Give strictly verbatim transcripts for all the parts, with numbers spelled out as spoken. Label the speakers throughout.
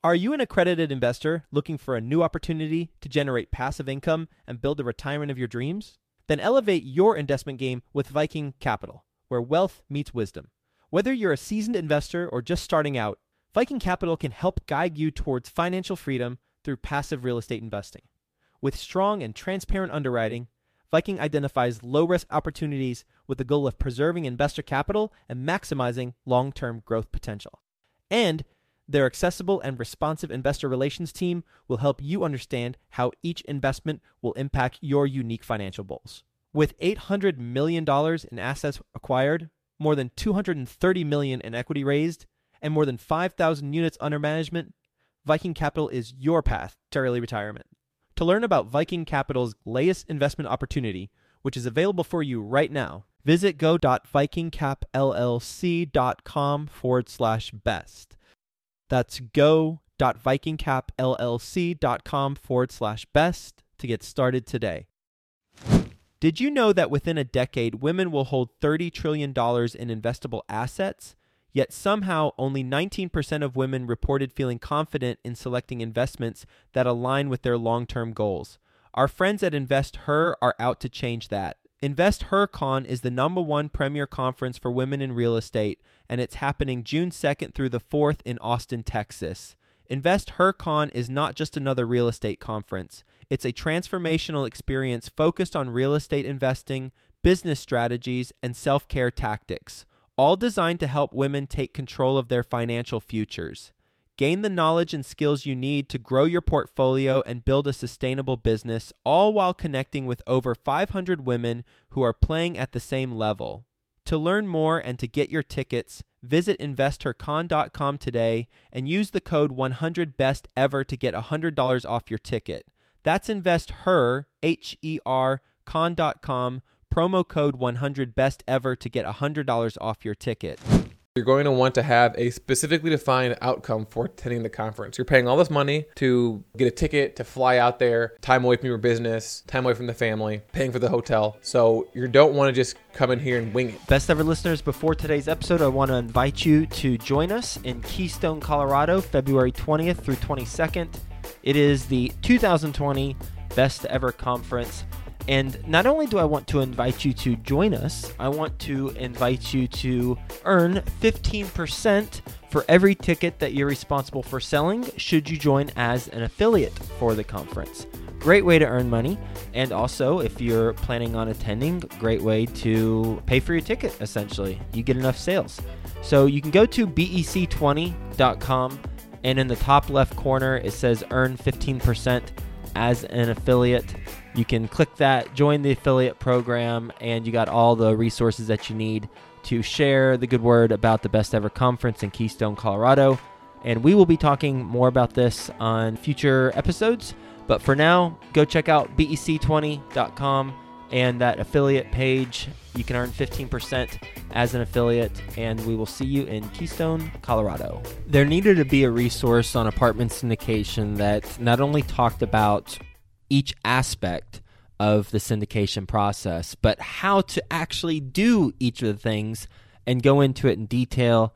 Speaker 1: Are you an accredited investor looking for a new opportunity to generate passive income and build the retirement of your dreams? Then elevate your investment game with Viking Capital, where wealth meets wisdom. Whether you're a seasoned investor or just starting out, Viking Capital can help guide you towards financial freedom through passive real estate investing. With strong and transparent underwriting, Viking identifies low-risk opportunities with the goal of preserving investor capital and maximizing long-term growth potential. And their accessible and responsive investor relations team will help you understand how each investment will impact your unique financial goals. With eight hundred million dollars in assets acquired, more than two hundred thirty million dollars in equity raised, and more than five thousand units under management, Viking Capital is your path to early retirement. To learn about Viking Capital's latest investment opportunity, which is available for you right now, visit go.vikingcapllc.com forward slash best. That's go.vikingcapllc.com forward slash best to get started today. Did you know that within a decade, women will hold thirty trillion dollars in investable assets? Yet somehow only nineteen percent of women reported feeling confident in selecting investments that align with their long-term goals. Our friends at InvestHer are out to change that. InvestHerCon is the number one premier conference for women in real estate, and it's happening June second through the fourth in Austin, Texas. InvestHerCon is not just another real estate conference. It's a transformational experience focused on real estate investing, business strategies, and self-care tactics, all designed to help women take control of their financial futures. Gain the knowledge and skills you need to grow your portfolio and build a sustainable business, all while connecting with over five hundred women who are playing at the same level. To learn more and to get your tickets, visit investor con dot com today and use the code one hundred best ever to get one hundred dollars off your ticket. That's InvestHer, H E R, con dot com, promo code one hundred best ever to get one hundred dollars off your ticket.
Speaker 2: You're going to want to have a specifically defined outcome for attending the conference. You're paying all this money to get a ticket, to fly out there, time away from your business, time away from the family, paying for the hotel. So you don't want to just come in here and wing it.
Speaker 1: Best ever listeners, before today's episode, I want to invite you to join us in Keystone, Colorado, February twentieth through twenty-second. It is the two thousand twenty Best Ever Conference. And not only do I want to invite you to join us, I want to invite you to earn fifteen percent for every ticket that you're responsible for selling should you join as an affiliate for the conference. Great way to earn money. And also, if you're planning on attending, great way to pay for your ticket, essentially. You get enough sales. So you can go to B E C twenty dot com, and in the top left corner, it says earn fifteen percent as an affiliate. You can click that, join the affiliate program, and you got all the resources that you need to share the good word about the Best Ever Conference in Keystone, Colorado. And we will be talking more about this on future episodes. But for now, go check out B E C twenty dot com and that affiliate page. You can earn fifteen percent as an affiliate, and we will see you in Keystone, Colorado. There needed to be a resource on apartment syndication that not only talked about each aspect of the syndication process, but how to actually do each of the things and go into it in detail.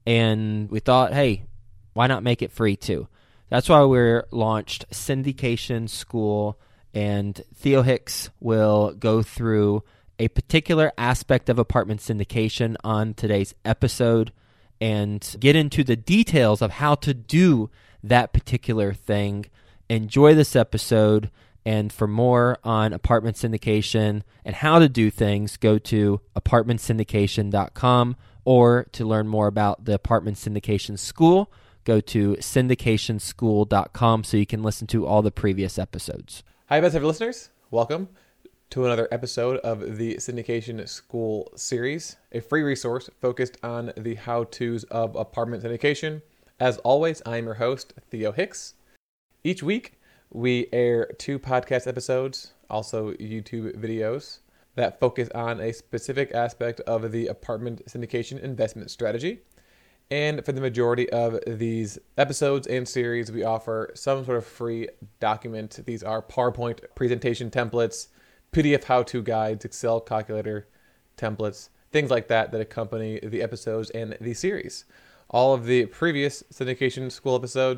Speaker 1: And we thought, hey, why not make it free too? That's why we launched Syndication School, and Theo Hicks will go through a particular aspect of apartment syndication on today's episode and get into the details of how to do that particular thing. Enjoy this episode, and for more on apartment syndication and how to do things, go to apartment syndication dot com, or to learn more about the Apartment Syndication School, go to syndication school dot com so you can listen to all the previous episodes.
Speaker 2: Hi, Best Ever listeners. Welcome to another episode of the Syndication School series, a free resource focused on the how-tos of apartment syndication. As always, I am your host, Theo Hicks. Each week, we air two podcast episodes, also YouTube videos, that focus on a specific aspect of the apartment syndication investment strategy. And for the majority of these episodes and series, we offer some sort of free document. These are PowerPoint presentation templates, P D F how-to guides, Excel calculator templates, things like that that accompany the episodes and the series. All of the previous Syndication School episodes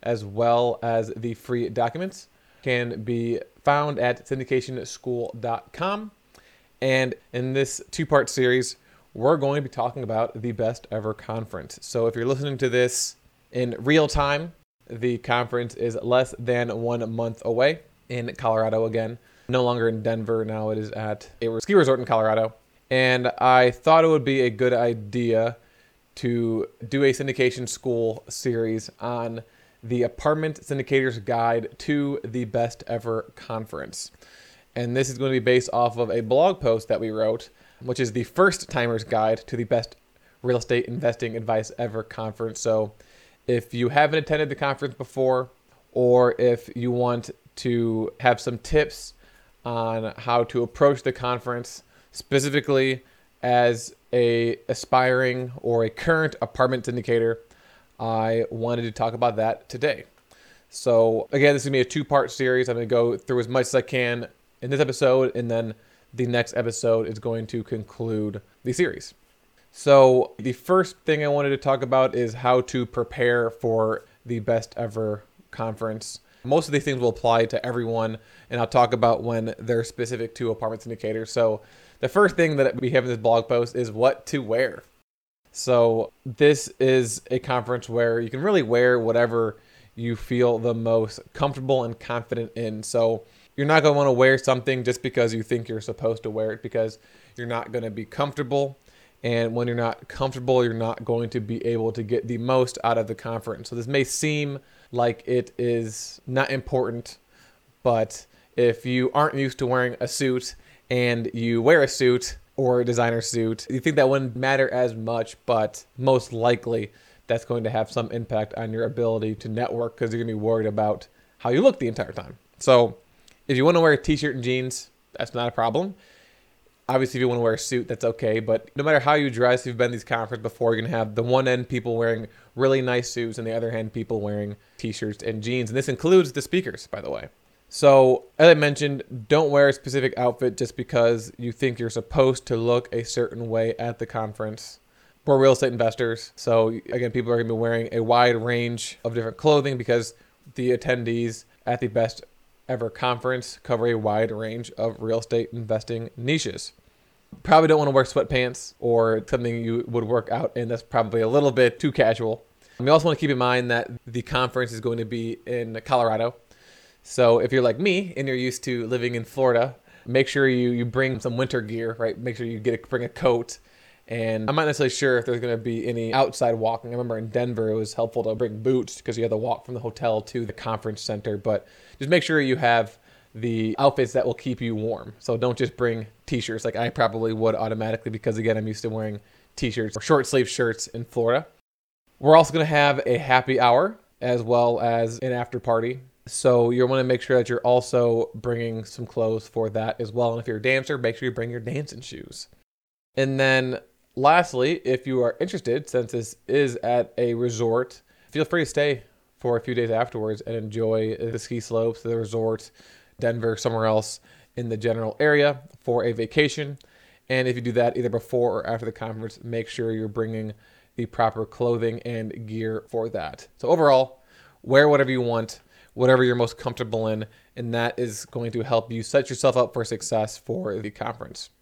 Speaker 2: as well as the free documents can be found at syndication school dot com. And in this two-part series, we're going to be talking about the best ever conference. So if you're listening to this in real time, the conference is less than one month away in Colorado again. No longer in Denver. Now it is at a ski resort in Colorado. And I thought it would be a good idea to do a syndication school series on the Apartment Syndicator's Guide to the Best Ever Conference. And this is going to be based off of a blog post that we wrote, which is the First Timer's Guide to the Best Real Estate Investing Advice Ever Conference. So if you haven't attended the conference before, or if you want to have some tips on how to approach the conference, specifically as a aspiring or a current apartment syndicator, I wanted to talk about that today. So again, this is going to be a two-part series. I'm going to go through as much as I can in this episode, and then the next episode is going to conclude the series. So the first thing I wanted to talk about is how to prepare for the Best Ever Conference. Most of these things will apply to everyone, and I'll talk about when they're specific to apartment syndicators. So the first thing that we have in this blog post is what to wear. So this is a conference where you can really wear whatever you feel the most comfortable and confident in. So you're not going to want to wear something just because you think you're supposed to wear it, because you're not going to be comfortable. And when you're not comfortable, you're not going to be able to get the most out of the conference. So this may seem like it is not important, but if you aren't used to wearing a suit and you wear a suit or a designer suit, you think that wouldn't matter as much, but most likely that's going to have some impact on your ability to network, because you're going to be worried about how you look the entire time. So if you want to wear a t-shirt and jeans, that's not a problem. Obviously, if you want to wear a suit, that's okay. But no matter how you dress, if you've been to these conferences before, you're going to have the one end people wearing really nice suits and the other hand people wearing t-shirts and jeans. And this includes the speakers, by the way. So as I mentioned, don't wear a specific outfit just because you think you're supposed to look a certain way at the conference. We're real estate investors. So again, people are going to be wearing a wide range of different clothing because the attendees at the Best Ever Conference cover a wide range of real estate investing niches. Probably don't want to wear sweatpants or something you would work out in. That's probably a little bit too casual. And we also want to keep in mind that the conference is going to be in Colorado. So if you're like me and you're used to living in Florida, make sure you, you bring some winter gear, right? Make sure you get a, bring a coat. And I'm not necessarily sure if there's going to be any outside walking. I remember in Denver, it was helpful to bring boots because you had to walk from the hotel to the conference center. But just make sure you have the outfits that will keep you warm. So don't just bring t-shirts like I probably would automatically, because again, I'm used to wearing t-shirts or short sleeve shirts in Florida. We're also going to have a happy hour as well as an after party. So you want to make sure that you're also bringing some clothes for that as well. And if you're a dancer, make sure you bring your dancing shoes. And then lastly, if you are interested, since this is at a resort, feel free to stay for a few days afterwards and enjoy the ski slopes, the resort, Denver, somewhere else in the general area for a vacation. And if you do that either before or after the conference, make sure you're bringing the proper clothing and gear for that. So overall, wear whatever you want, whatever you're most comfortable in, and that is going to help you set yourself up for success for the conference.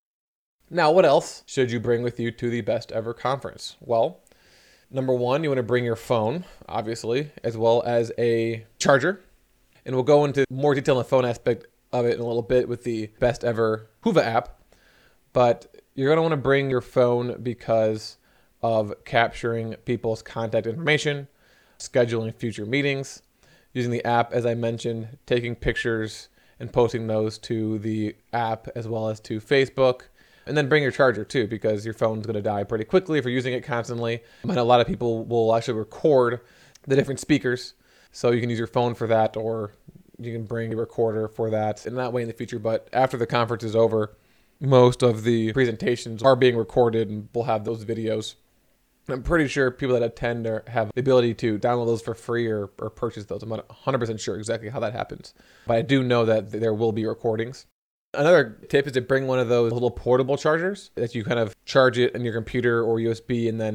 Speaker 2: Now, what else should you bring with you to the Best Ever Conference? Well, number one, you want to bring your phone, obviously, as well as a charger. And we'll go into more detail on the phone aspect of it in a little bit with the Best Ever Whova app. But you're going to want to bring your phone because of capturing people's contact information, scheduling future meetings, using the app, as I mentioned, taking pictures and posting those to the app as well as to Facebook. And then bring your charger too, because your phone's going to die pretty quickly if you're using it constantly. And a lot of people will actually record the different speakers. So you can use your phone for that, or you can bring a recorder for that in that way in the future. But after the conference is over, most of the presentations are being recorded and we'll have those videos. I'm pretty sure people that attend or have the ability to download those for free or, or purchase those. I'm not one hundred percent sure exactly how that happens. But I do know that there will be recordings. Another tip is to bring one of those little portable chargers that you kind of charge it in your computer or U S B, and then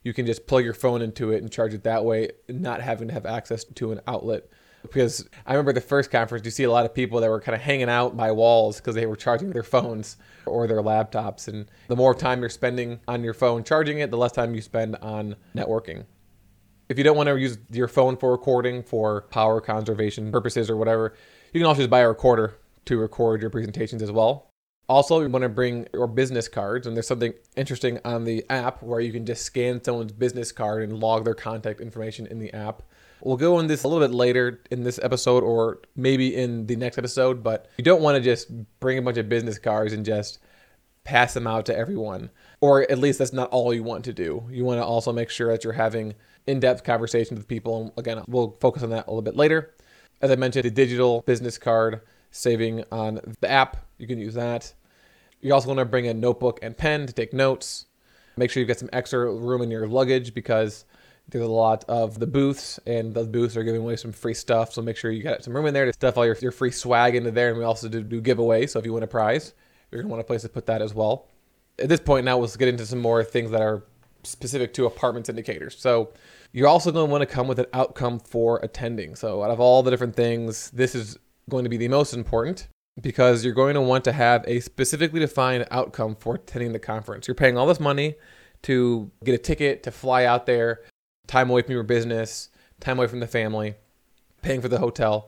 Speaker 2: you can just plug your phone into it and charge it that way, not having to have access to an outlet. Because I remember the first conference, you see a lot of people that were kind of hanging out by walls because they were charging their phones or their laptops. And the more time you're spending on your phone charging it, the less time you spend on networking. If you don't want to use your phone for recording for power conservation purposes or whatever, you can also just buy a recorder to record your presentations as well. Also, you want to bring your business cards, and there's something interesting on the app where you can just scan someone's business card and log their contact information in the app. We'll go in this a little bit later in this episode or maybe in the next episode, but you don't want to just bring a bunch of business cards and just pass them out to everyone. Or at least that's not all you want to do. You want to also make sure that you're having in-depth conversations with people. And again, we'll focus on that a little bit later. As I mentioned, the digital business card saving on the app, you can use that. You also want to bring a notebook and pen to take notes. Make sure you've got some extra room in your luggage because there's a lot of the booths, and the booths are giving away some free stuff. So make sure you got some room in there to stuff all your, your free swag into there. And we also do, do giveaways. So if you win a prize, you're going to want a place to put that as well. At this point now, let's get into some more things that are specific to apartment syndicators. So you're also going to want to come with an outcome for attending. So out of all the different things, this is going to be the most important because you're going to want to have a specifically defined outcome for attending the conference. You're paying all this money to get a ticket, to fly out there, time away from your business, time away from the family, paying for the hotel.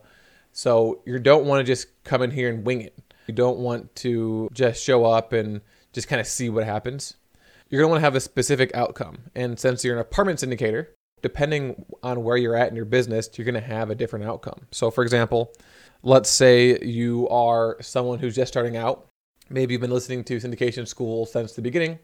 Speaker 2: So you don't want to just come in here and wing it. You don't want to just show up and just kind of see what happens. You're going to want to have a specific outcome. And since you're an apartment syndicator, depending on where you're at in your business, you're going to have a different outcome. So for example, let's say you are someone who's just starting out. Maybe you've been listening to syndication school since the beginning,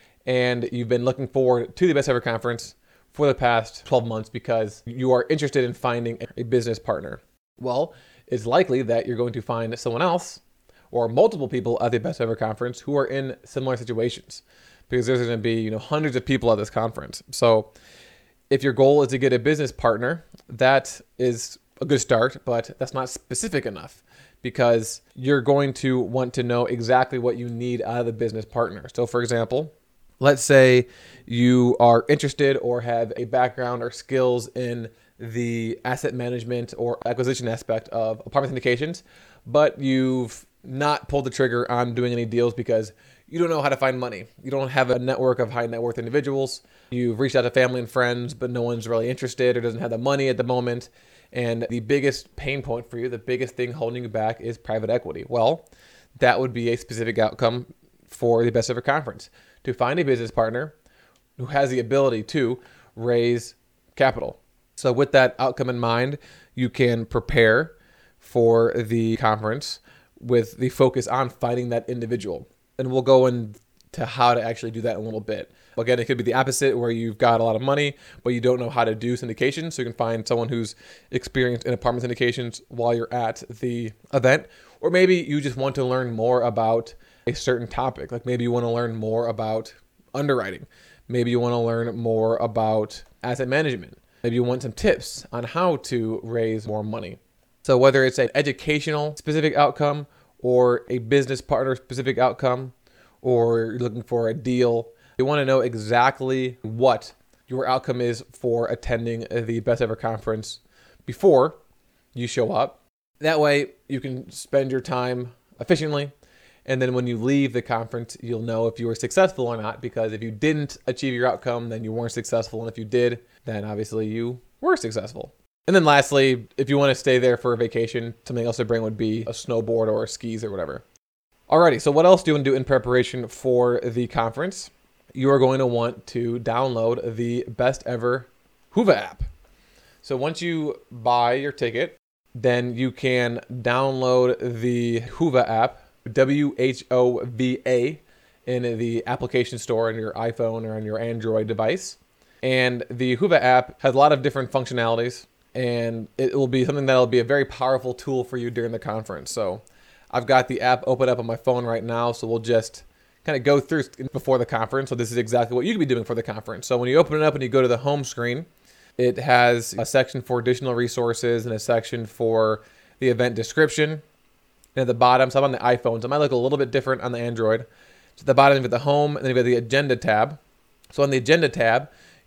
Speaker 2: and you've been looking forward to the Best Ever Conference for the past twelve months because you are interested in finding a business partner. Well, it's likely that you're going to find someone else or multiple people at the Best Ever Conference who are in similar situations because there's going to be, you know, hundreds of people at this conference. So if your goal is to get a business partner, that is a good start, but that's not specific enough because you're going to want to know exactly what you need out of the business partner. So for example, let's say you are interested or have a background or skills in the asset management or acquisition aspect of apartment syndications, but you've not pulled the trigger on doing any deals because you don't know how to find money. You don't have a network of high net worth individuals. You've reached out to family and friends, but no one's really interested or doesn't have the money at the moment. And the biggest pain point for you, the biggest thing holding you back is private equity. Well, that would be a specific outcome for the Best Ever Conference, to find a business partner who has the ability to raise capital. So with that outcome in mind, you can prepare for the conference with the focus on finding that individual. And we'll go into how to actually do that in a little bit. Again, it could be the opposite where you've got a lot of money, but you don't know how to do syndication. So you can find someone who's experienced in apartment syndications while you're at the event. Or maybe you just want to learn more about a certain topic. Like maybe you want to learn more about underwriting. Maybe you want to learn more about asset management. Maybe you want some tips on how to raise more money. So whether it's an educational specific outcome or a business partner specific outcome, or you're looking for a deal, you want to know exactly what your outcome is for attending the Best Ever Conference before you show up. That way you can spend your time efficiently. And then when you leave the conference, you'll know if you were successful or not, because if you didn't achieve your outcome, then you weren't successful. And if you did, then obviously you were successful. And then lastly, if you want to stay there for a vacation, something else to bring would be a snowboard or skis or whatever. Alrighty, so what else do you want to do in preparation for the conference? You are going to want to download the Best Ever Whova app. So once you buy your ticket, then you can download the Whova app, W H O V A, in the application store on your iPhone or on your Android device. And the Whova app has a lot of different functionalities, and it will be something that will be a very powerful tool for you during the conference. So I've got the app open up on my phone right now, so we'll just kind of go through before the conference. So this is exactly what you could be doing for the conference. So when you open it up and you go to the home screen, it has a section for additional resources and a section for the event description. And at the bottom, so I'm on the iPhone, so it might look a little bit different on the Android. So at the bottom, you've got the home, and then you've got the agenda tab. So on the agenda tab,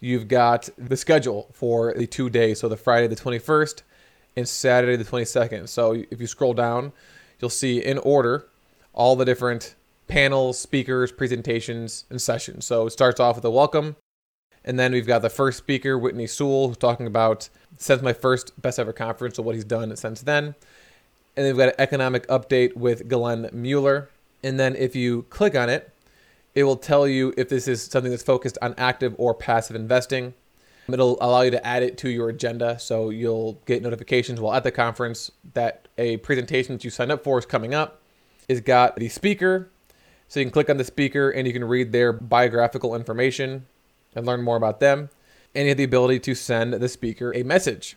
Speaker 2: you've got the schedule for the two days. So the Friday the twenty-first and Saturday the twenty-second. So if you scroll down, you'll see in order all the different panels, speakers, presentations, and sessions. So it starts off with a welcome. And then we've got the first speaker, Whitney Sewell, who's talking about since my first best ever conference, so what he's done since then. And then we've got an economic update with Glenn Mueller. And then if you click on it, it will tell you if this is something that's focused on active or passive investing. It'll allow you to add it to your agenda, so you'll get notifications while at the conference that a presentation that you signed up for is coming up. It's got the speaker, so you can click on the speaker and you can read their biographical information and learn more about them. And you have the ability to send the speaker a message.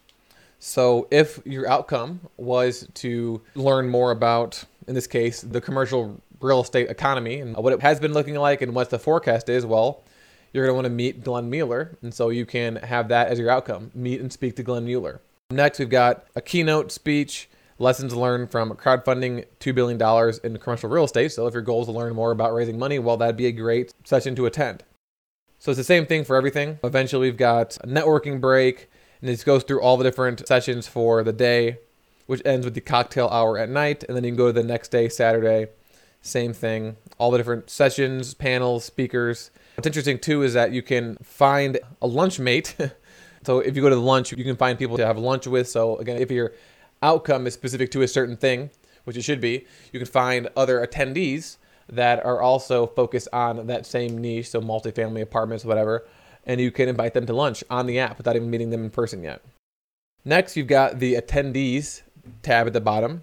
Speaker 2: So if your outcome was to learn more about, in this case, the commercial real estate economy and what it has been looking like and what the forecast is, well, you're going to want to meet Glenn Mueller. And so you can have that as your outcome, meet and speak to Glenn Mueller. Next, we've got a keynote speech, lessons learned from crowdfunding two billion dollars in commercial real estate. So if your goal is to learn more about raising money, well, that'd be a great session to attend. So it's the same thing for everything. Eventually, we've got a networking break, and this goes through all the different sessions for the day, which ends with the cocktail hour at night. And then you can go to the next day, Saturday, same thing. All the different sessions, panels, speakers. What's interesting, too, is that you can find a lunch mate. So if you go to the lunch, you can find people to have lunch with. So again, if your outcome is specific to a certain thing, which it should be, you can find other attendees that are also focused on that same niche, so multifamily apartments, whatever, and you can invite them to lunch on the app without even meeting them in person yet. Next, you've got the attendees tab at the bottom.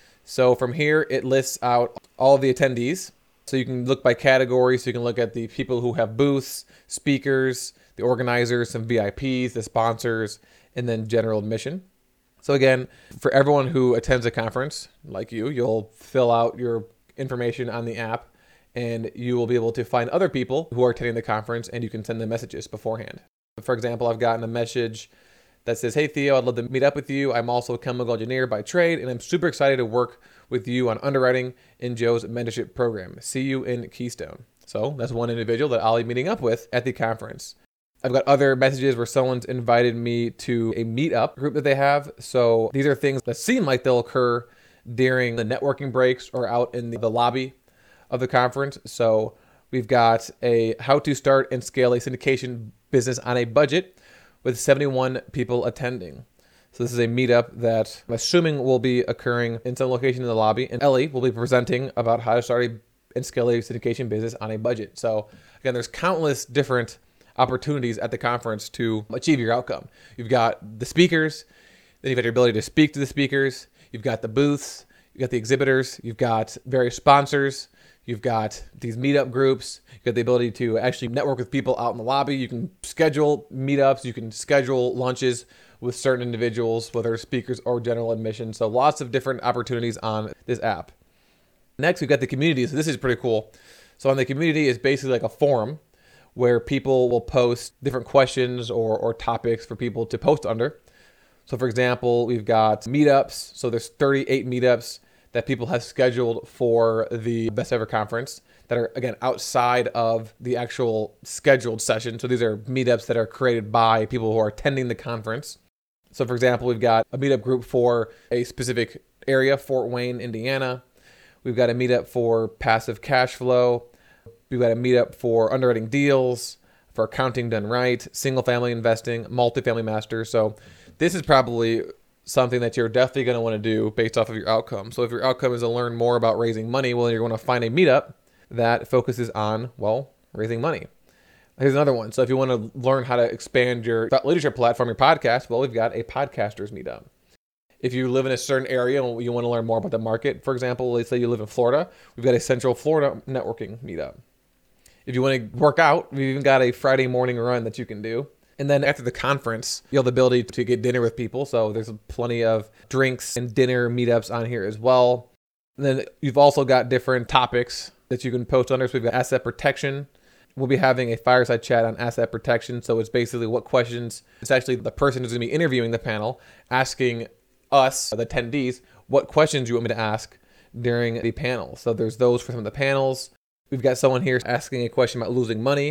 Speaker 2: So from here, it lists out all of the attendees. So you can look by category, so you can look at the people who have booths, speakers, the organizers, some V I Ps, the sponsors, and then general admission. So again, for everyone who attends a conference, like you, you'll fill out your information on the app, and you will be able to find other people who are attending the conference, and you can send them messages beforehand. For example, I've gotten a message that says, "Hey Theo, I'd love to meet up with you. I'm also a chemical engineer by trade, and I'm super excited to work with you on underwriting in Joe's mentorship program. See you in Keystone." So that's one individual that I'll be meeting up with at the conference. I've got other messages where someone's invited me to a meetup group that they have. So these are things that seem like they'll occur during the networking breaks or out in the, the lobby of the conference. So we've got a how to start and scale a syndication business on a budget with seventy-one people attending. So this is a meetup that I'm assuming will be occurring in some location in the lobby. And Ellie will be presenting about how to start a, and scale a syndication business on a budget. So again, there's countless different opportunities at the conference to achieve your outcome. You've got the speakers, then you've got your ability to speak to the speakers. You've got the booths, you've got the exhibitors, you've got various sponsors, you've got these meetup groups, you've got the ability to actually network with people out in the lobby. You can schedule meetups, you can schedule lunches with certain individuals, whether speakers or general admission. So lots of different opportunities on this app. Next, we've got the community. So this is pretty cool. So on the community is basically like a forum where people will post different questions or, or topics for people to post under. So for example, we've got meetups. So there's thirty-eight meetups that people have scheduled for the Best Ever Conference that are, again, outside of the actual scheduled session. So these are meetups that are created by people who are attending the conference. So for example, we've got a meetup group for a specific area, Fort Wayne, Indiana. We've got a meetup for passive cash flow. We've got a meetup for underwriting deals, for accounting done right, single family investing, multifamily masters. So this is probably something that you're definitely going to want to do based off of your outcome. So if your outcome is to learn more about raising money, well, you're going to find a meetup that focuses on, well, raising money. Here's another one. So if you want to learn how to expand your thought leadership platform, your podcast, well, we've got a podcasters meetup. If you live in a certain area and you want to learn more about the market, for example, let's say you live in Florida, we've got a Central Florida networking meetup. If you want to work out, we've even got a Friday morning run that you can do. And then after the conference, you have the ability to get dinner with people. So there's plenty of drinks and dinner meetups on here as well. And then you've also got different topics that you can post under. So we've got asset protection. We'll be having a fireside chat on asset protection. So it's basically what questions, it's actually the person who's going to be interviewing the panel, asking us, the attendees, what questions you want me to ask during the panel. So there's those for some of the panels. We've got someone here asking a question about losing money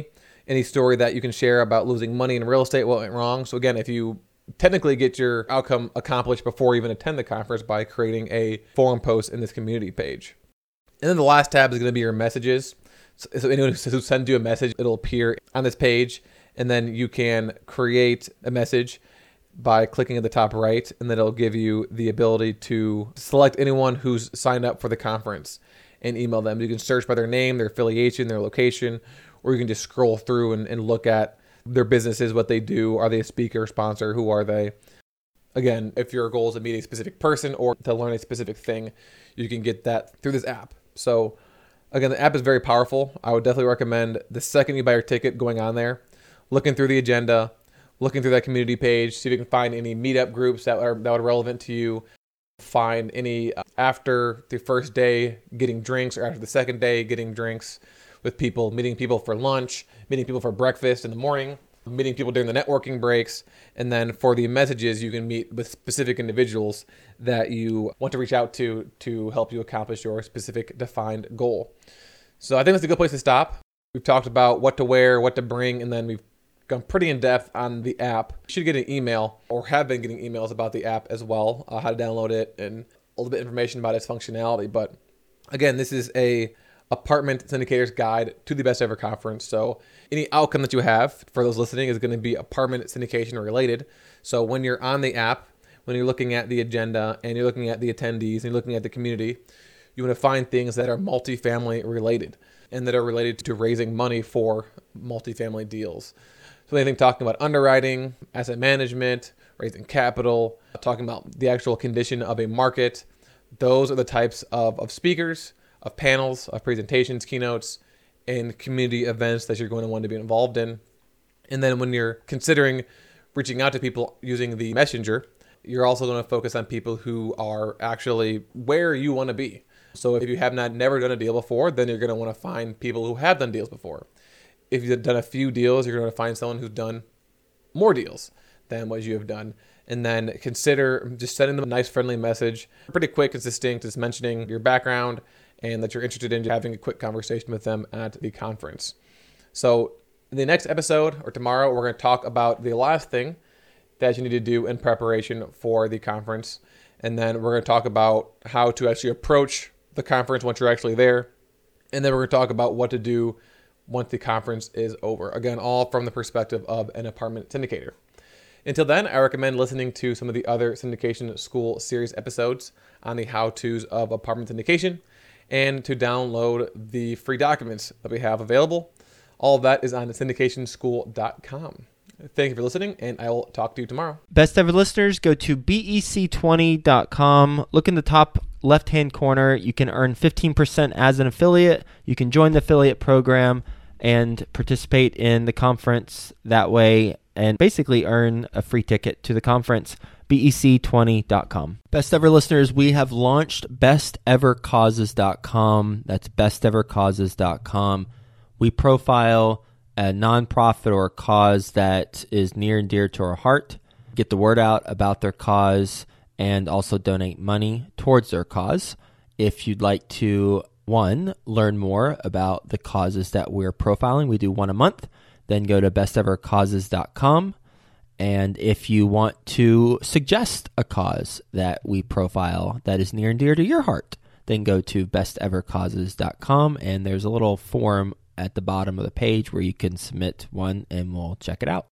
Speaker 2: any story that you can share about losing money in real estate, what went wrong. So again, if you technically get your outcome accomplished before you even attend the conference by creating a forum post in this community page. And then the last tab is going to be your messages. So anyone who sends you a message, it'll appear on this page, and then you can create a message by clicking at the top right, and then it'll give you the ability to select anyone who's signed up for the conference and email them. You can search by their name, their affiliation, their location, or you can just scroll through and, and look at their businesses, what they do. Are they a speaker, sponsor? Who are they? Again, if your goal is to meet a specific person or to learn a specific thing, you can get that through this app. So again, the app is very powerful. I would definitely recommend the second you buy your ticket going on there, looking through the agenda, looking through that community page, see if you can find any meetup groups that are that are relevant to you. Find any after the first day getting drinks or after the second day getting drinks with people, meeting people for lunch, meeting people for breakfast in the morning, meeting people during the networking breaks. And then for the messages, you can meet with specific individuals that you want to reach out to to help you accomplish your specific defined goal. So I think that's a good place to stop. We've talked about what to wear, what to bring, and then we've gone pretty in depth on the app. You should get an email or have been getting emails about the app as well, uh, how to download it and a little bit of information about its functionality. But again, this is a apartment syndicator's guide to the Best Ever Conference. So any outcome that you have for those listening is going to be apartment syndication related. So when you're on the app, when you're looking at the agenda and you're looking at the attendees and you're looking at the community, you want to find things that are multifamily related and that are related to raising money for multifamily deals. So anything talking about underwriting, asset management, raising capital, talking about the actual condition of a market. Those are the types of, of speakers, of panels, of presentations, keynotes, and community events that you're going to want to be involved in. And then when you're considering reaching out to people using the messenger, you're also going to focus on people who are actually where you want to be. So if you have not never done a deal before, then you're going to want to find people who have done deals before. If you've done a few deals, you're going to find someone who's done more deals than what you have done. And then consider just sending them a nice, friendly message. Pretty quick and succinct, just mentioning your background and that you're interested in having a quick conversation with them at the conference. So in the next episode or tomorrow, we're going to talk about the last thing that you need to do in preparation for the conference. And then we're going to talk about how to actually approach the conference once you're actually there. And then we're going to talk about what to do once the conference is over. Again, all from the perspective of an apartment syndicator. Until then, I recommend listening to some of the other syndication school series episodes on the how-tos of apartment syndication and to download the free documents that we have available. All of that is on syndication school dot com. Thank you for listening, and I will talk to you tomorrow.
Speaker 1: Best Ever listeners, go to B E C twenty dot com. Look in the top left-hand corner. You can earn fifteen percent as an affiliate. You can join the affiliate program and participate in the conference that way and basically earn a free ticket to the conference. B E C twenty dot com. Best Ever listeners, we have launched best ever causes dot com. That's best ever causes dot com. We profile a nonprofit or a cause that is near and dear to our heart, get the word out about their cause, and also donate money towards their cause. If you'd like to, one, learn more about the causes that we're profiling, we do one a month, then go to best ever causes dot com. And if you want to suggest a cause that we profile that is near and dear to your heart, then go to best ever causes dot com, and there's a little form at the bottom of the page where you can submit one and we'll check it out.